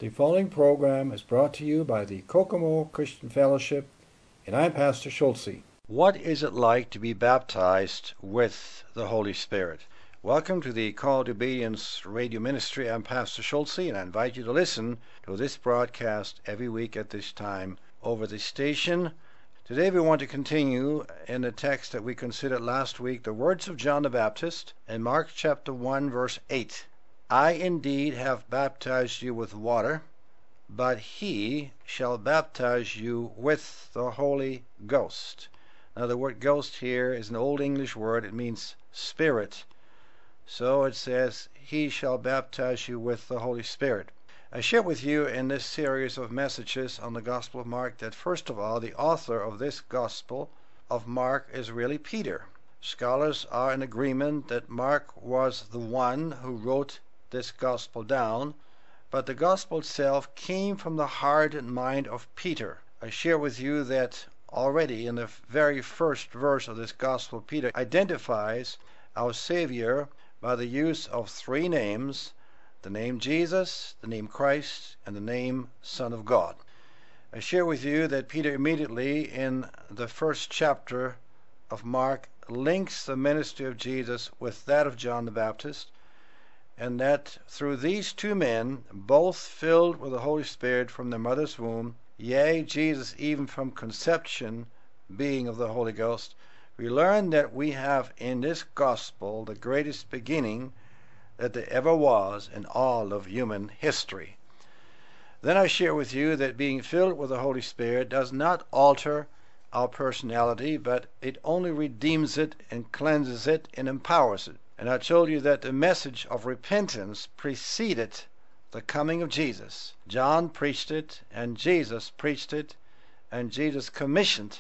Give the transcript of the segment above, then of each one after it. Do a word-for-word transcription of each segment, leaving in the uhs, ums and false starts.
The following program is brought to you by the Kokomo Christian Fellowship, and I'm Pastor Schulze. What is it like to be baptized with the Holy Spirit? Welcome to the Call to Obedience radio ministry. I'm Pastor Schulze, and I invite you to listen to this broadcast every week at this time over the station. Today we want to continue in the text that we considered last week, the words of John the Baptist in Mark chapter one, verse eight. I indeed have baptized you with water, but he shall baptize you with the Holy Ghost. Now the word ghost here is an Old English word. It means spirit. So it says, he shall baptize you with the Holy Spirit. I share with you in this series of messages on the Gospel of Mark that first of all, the author of this Gospel of Mark is really Peter. Scholars are in agreement that Mark was the one who wrote this Gospel down, but the Gospel itself came from the heart and mind of Peter. I share with you that already in the very first verse of this Gospel, Peter identifies our Savior by the use of three names: the name Jesus, the name Christ, and the name Son of God. I share with you that Peter immediately in the first chapter of Mark links the ministry of Jesus with that of John the Baptist, and that through these two men, both filled with the Holy Spirit from their mother's womb, yea, Jesus even from conception being of the Holy Ghost, we learn that we have in this gospel the greatest beginning that there ever was in all of human history. Then I share with you that being filled with the Holy Spirit does not alter our personality, but it only redeems it and cleanses it and empowers it. And I told you that the message of repentance preceded the coming of Jesus. John preached it, and Jesus preached it, and Jesus commissioned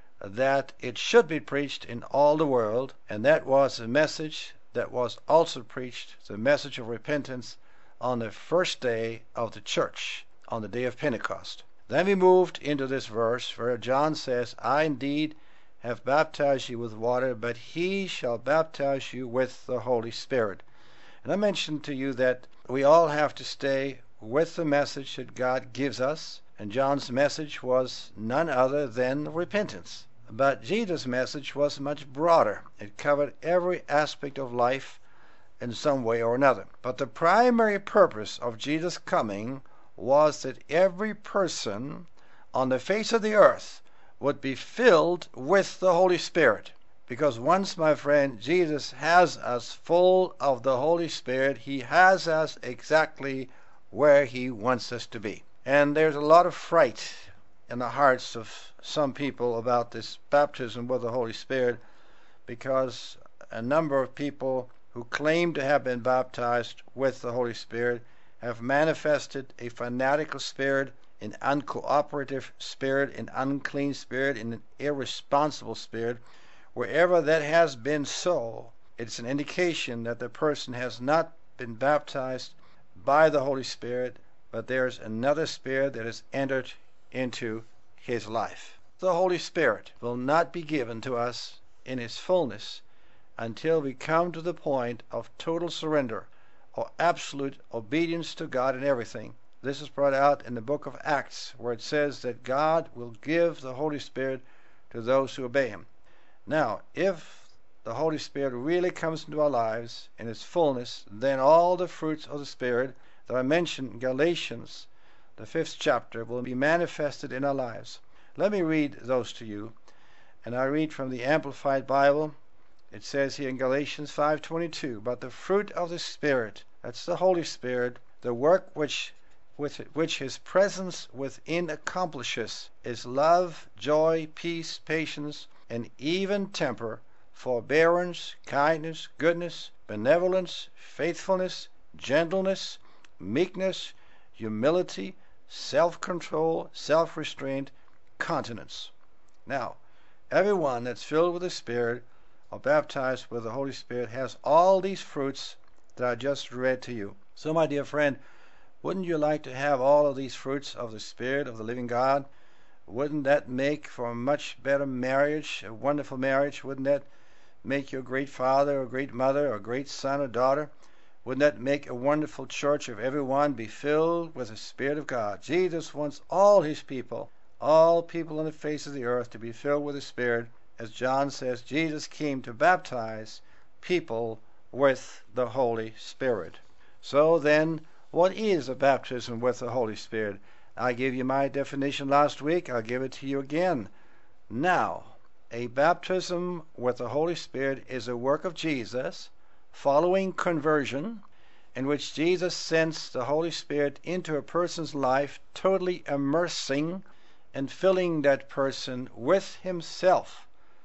that it should be preached in all the world, and that was the message that was also preached, the message of repentance, on the first day of the church, on the day of Pentecost. Then we moved into this verse where John says, I indeed have baptized you with water, but he shall baptize you with the Holy Spirit. And I mentioned to you that we all have to stay with the message that God gives us, and John's message was none other than repentance. But Jesus' message was much broader. It covered every aspect of life in some way or another. But the primary purpose of Jesus' coming was that every person on the face of the earth would be filled with the Holy Spirit. Because once, my friend, Jesus has us full of the Holy Spirit, he has us exactly where he wants us to be. And there's a lot of fright in the hearts of some people about this baptism with the Holy Spirit, because a number of people who claim to have been baptized with the Holy Spirit have manifested a fanatical spirit, an uncooperative spirit, an unclean spirit, and an irresponsible spirit. Wherever that has been so, it's an indication that the person has not been baptized by the Holy Spirit, but there's another spirit that has entered into his life. The Holy Spirit will not be given to us in his fullness until we come to the point of total surrender or absolute obedience to God in everything. This is brought out in the book of Acts, where it says that God will give the Holy Spirit to those who obey him. Now, if the Holy Spirit really comes into our lives in its fullness, then all the fruits of the Spirit that I mentioned in Galatians, the fifth chapter, will be manifested in our lives. Let me read those to you. And I read from the Amplified Bible. It says here in Galatians five twenty-two, but the fruit of the Spirit, that's the Holy Spirit, the work which with which his presence within accomplishes, is love, joy, peace, patience, and even temper, forbearance, kindness, goodness, benevolence, faithfulness, gentleness, meekness, humility, self-control, self-restraint, continence. Now, everyone that's filled with the Spirit or baptized with the Holy Spirit has all these fruits that I just read to you. So, my dear friend, wouldn't you like to have all of these fruits of the Spirit of the living God? Wouldn't that make for a much better marriage, a wonderful marriage? Wouldn't that make you a great father, or a great mother, or a great son or daughter? Wouldn't that make a wonderful church if everyone be filled with the Spirit of God? Jesus wants all his people, all people on the face of the earth, to be filled with the Spirit. As John says, Jesus came to baptize people with the Holy Spirit. So then, what is a baptism with the Holy Spirit? I gave you my definition last week. I'll give it to you again. Now, a baptism with the Holy Spirit is a work of Jesus following conversion, in which Jesus sends the Holy Spirit into a person's life, totally immersing and filling that person with himself,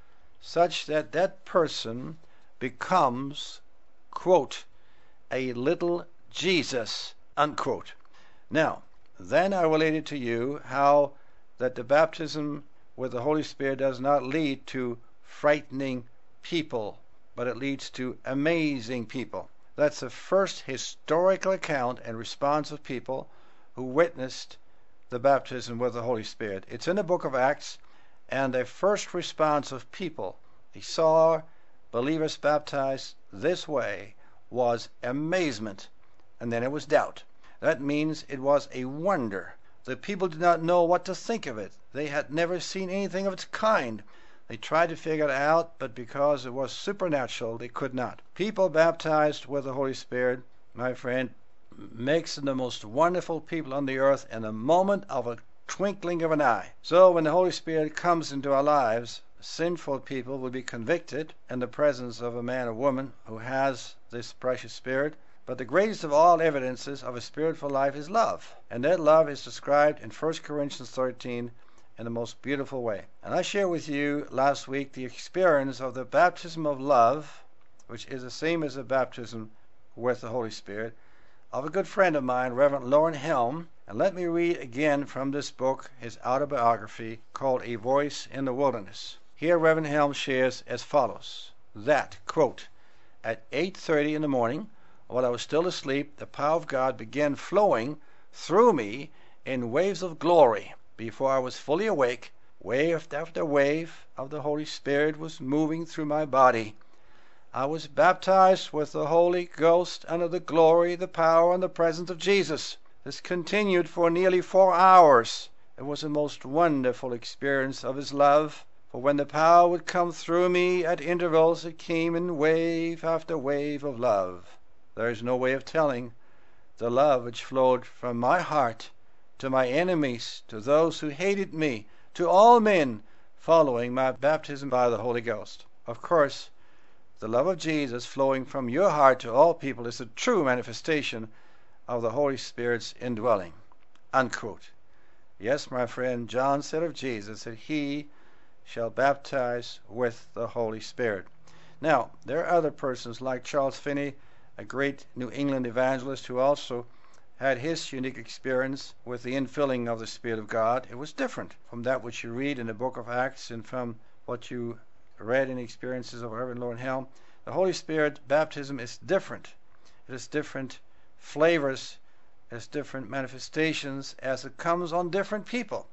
such that that person becomes, quote, a little Jesus, unquote. Now, then I related to you how that the baptism with the Holy Spirit does not lead to frightening people, but it leads to amazing people. That's the first historical account and response of people who witnessed the baptism with the Holy Spirit. It's in the book of Acts, and the first response of people they saw believers baptized this way was amazement, and then it was doubt. That means it was a wonder. The people did not know what to think of it. They had never seen anything of its kind. They tried to figure it out, but because it was supernatural, they could not. People baptized with the Holy Spirit, my friend, makes them the most wonderful people on the earth in a moment of a twinkling of an eye. So when the Holy Spirit comes into our lives, sinful people will be convicted in the presence of a man or woman who has this precious Spirit. But the greatest of all evidences of a spiritual life is love. And that love is described in First Corinthians thirteen in the most beautiful way. And I shared with you last week the experience of the baptism of love, which is the same as the baptism with the Holy Spirit, of a good friend of mine, Reverend Loren Helm. And let me read again from this book, his autobiography, called A Voice in the Wilderness. Here Reverend Helm shares as follows, that, quote, at eight thirty in the morning, while I was still asleep, the power of God began flowing through me in waves of glory. Before I was fully awake, wave after wave of the Holy Spirit was moving through my body. I was baptized with the Holy Ghost under the glory, the power, and the presence of Jesus. This continued for nearly four hours. It was a most wonderful experience of His love, for when the power would come through me at intervals, it came in wave after wave of love. There is no way of telling the love which flowed from my heart to my enemies, to those who hated me, to all men, following my baptism by the Holy Ghost. Of course, the love of Jesus flowing from your heart to all people is the true manifestation of the Holy Spirit's indwelling. Unquote. Yes, my friend, John said of Jesus that He shall baptize with the Holy Spirit. Now, there are other persons like Charles Finney, a great New England evangelist, who also had his unique experience with the infilling of the Spirit of God. It was different from that which you read in the book of Acts and from what you read in the experiences of Reverend Loren Helm. The Holy Spirit baptism is different. It has different flavors, it has different manifestations as it comes on different people.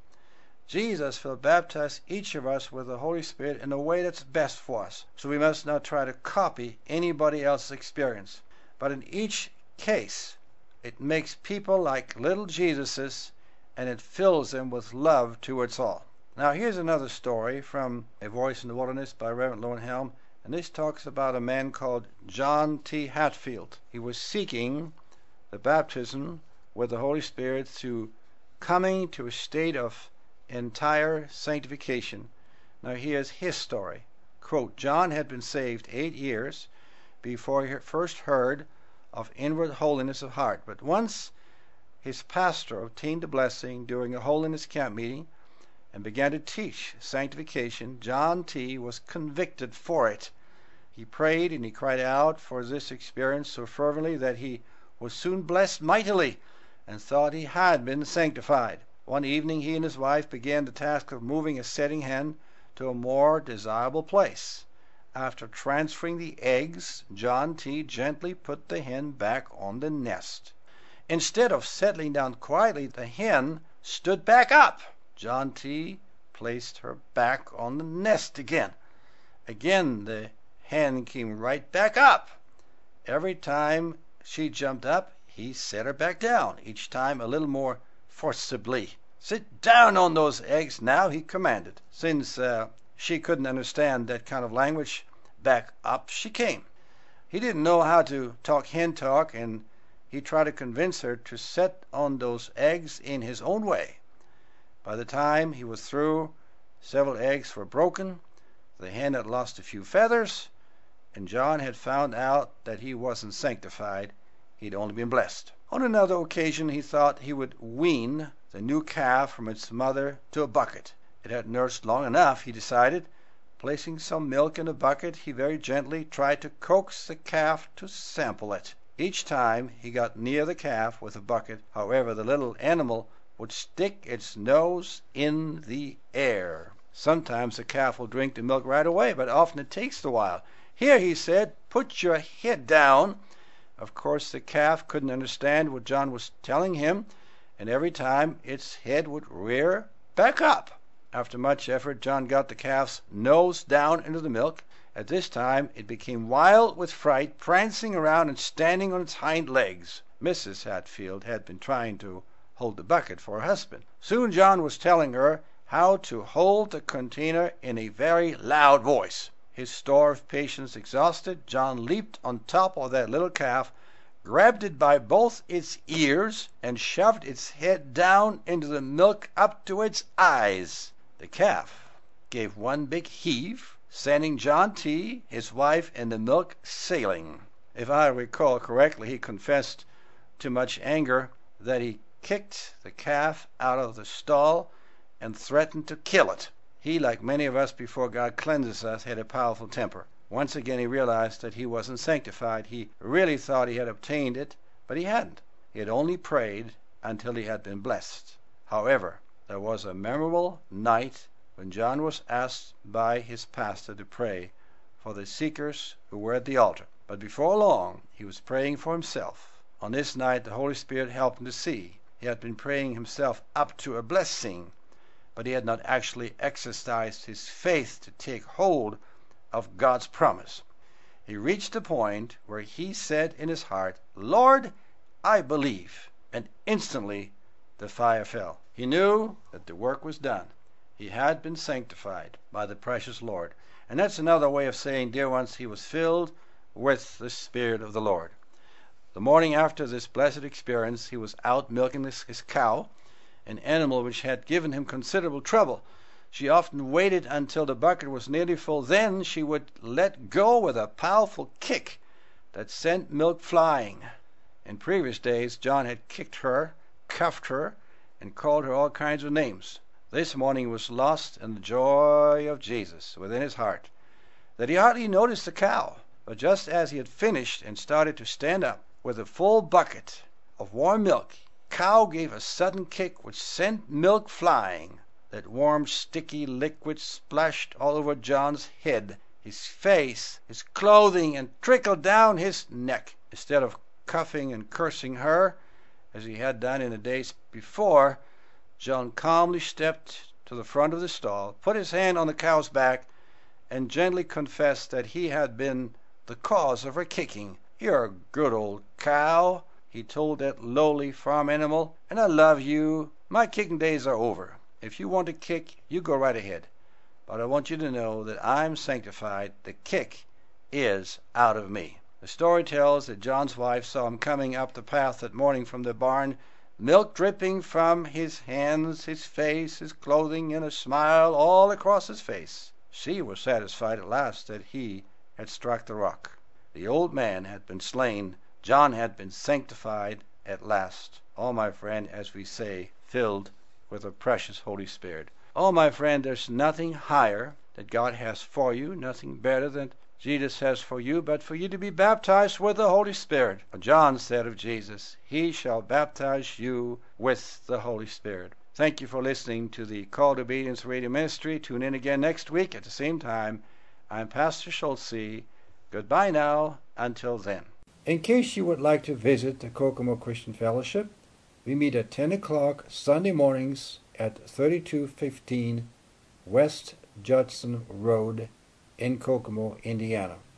Jesus will baptize each of us with the Holy Spirit in a way that's best for us. So we must not try to copy anybody else's experience. But in each case, it makes people like little Jesuses, and it fills them with love towards all. Now here's another story from A Voice in the Wilderness by Reverend Loren Helm, and this talks about a man called John T. Hatfield. He was seeking the baptism with the Holy Spirit through coming to a state of entire sanctification. Now here's his story. Quote, John had been saved eight years before he first heard of inward holiness of heart. But once his pastor obtained a blessing during a holiness camp meeting and began to teach sanctification, John T. was convicted for it. He prayed and he cried out for this experience so fervently that he was soon blessed mightily and thought he had been sanctified. One evening he and his wife began the task of moving a setting hen to a more desirable place. After transferring the eggs, John T. gently put the hen back on the nest. Instead of settling down quietly, the hen stood back up. John T. placed her back on the nest again. Again the hen came right back up. Every time she jumped up, he set her back down, each time a little more forcibly. "Sit down on those eggs now," he commanded. Since uh, she couldn't understand that kind of language, back up she came. He didn't know how to talk hen talk, and he tried to convince her to set on those eggs in his own way. By the time he was through, several eggs were broken, the hen had lost a few feathers, and John had found out that he wasn't sanctified, he'd only been blessed. On another occasion he thought he would wean the new calf from its mother to a bucket. It had nursed long enough, he decided. Placing some milk in the bucket, he very gently tried to coax the calf to sample it. Each time he got near the calf with the bucket, however, the little animal would stick its nose in the air. Sometimes the calf will drink the milk right away, but often it takes a while. "Here," he said, "put your head down." Of course the calf couldn't understand what John was telling him, and every time its head would rear back up. After much effort, John got the calf's nose down into the milk. At this time it became wild with fright, prancing around and standing on its hind legs. Missus Hatfield had been trying to hold the bucket for her husband. Soon John was telling her how to hold the container in a very loud voice. His store of patience exhausted, John leaped on top of that little calf, grabbed it by both its ears, and shoved its head down into the milk up to its eyes. The calf gave one big heave, sending John T., his wife, and the milk sailing. If I recall correctly, he confessed to much anger that he kicked the calf out of the stall and threatened to kill it. He, like many of us before God cleanses us, had a powerful temper. Once again he realized that he wasn't sanctified. He really thought he had obtained it, but he hadn't. He had only prayed until he had been blessed. However, there was a memorable night when John was asked by his pastor to pray for the seekers who were at the altar. But before long he was praying for himself. On this night the Holy Spirit helped him to see. He had been praying himself up to a blessing, but he had not actually exercised his faith to take hold of God's promise. He reached a point where he said in his heart, "Lord, I believe," and instantly the fire fell. He knew that the work was done. He had been sanctified by the precious Lord. And that's another way of saying, dear ones, he was filled with the Spirit of the Lord. The morning after this blessed experience, he was out milking his, his cow, an animal which had given him considerable trouble. She often waited until the bucket was nearly full. Then she would let go with a powerful kick that sent milk flying. In previous days, John had kicked her, cuffed her, and called her all kinds of names. This morning he was lost in the joy of Jesus within his heart, that he hardly noticed the cow. But just as he had finished and started to stand up with a full bucket of warm milk, the cow gave a sudden kick which sent milk flying. That warm, sticky liquid splashed all over John's head, his face, his clothing, and trickled down his neck. Instead of cuffing and cursing her, as he had done in the days before, John calmly stepped to the front of the stall, put his hand on the cow's back, and gently confessed that he had been the cause of her kicking. "You're a good old cow," he told that lowly farm animal, "and I love you. My kicking days are over. If you want to kick, you go right ahead. But I want you to know that I'm sanctified. The kick is out of me." The story tells that John's wife saw him coming up the path that morning from the barn, milk dripping from his hands, his face, his clothing, and a smile all across his face. She was satisfied at last that he had struck the rock. The old man had been slain. John had been sanctified at last. Oh, my friend, as we say, filled with the precious Holy Spirit. Oh, my friend, there's nothing higher that God has for you, nothing better than Jesus has for you, but for you to be baptized with the Holy Spirit. John said of Jesus, "He shall baptize you with the Holy Spirit." Thank you for listening to the Call to Obedience Radio Ministry. Tune in again next week at the same time. I'm Pastor Schulze. Goodbye now. Until then. In case you would like to visit the Kokomo Christian Fellowship, we meet at ten o'clock Sunday mornings at thirty-two fifteen West Judson Road in Kokomo, Indiana.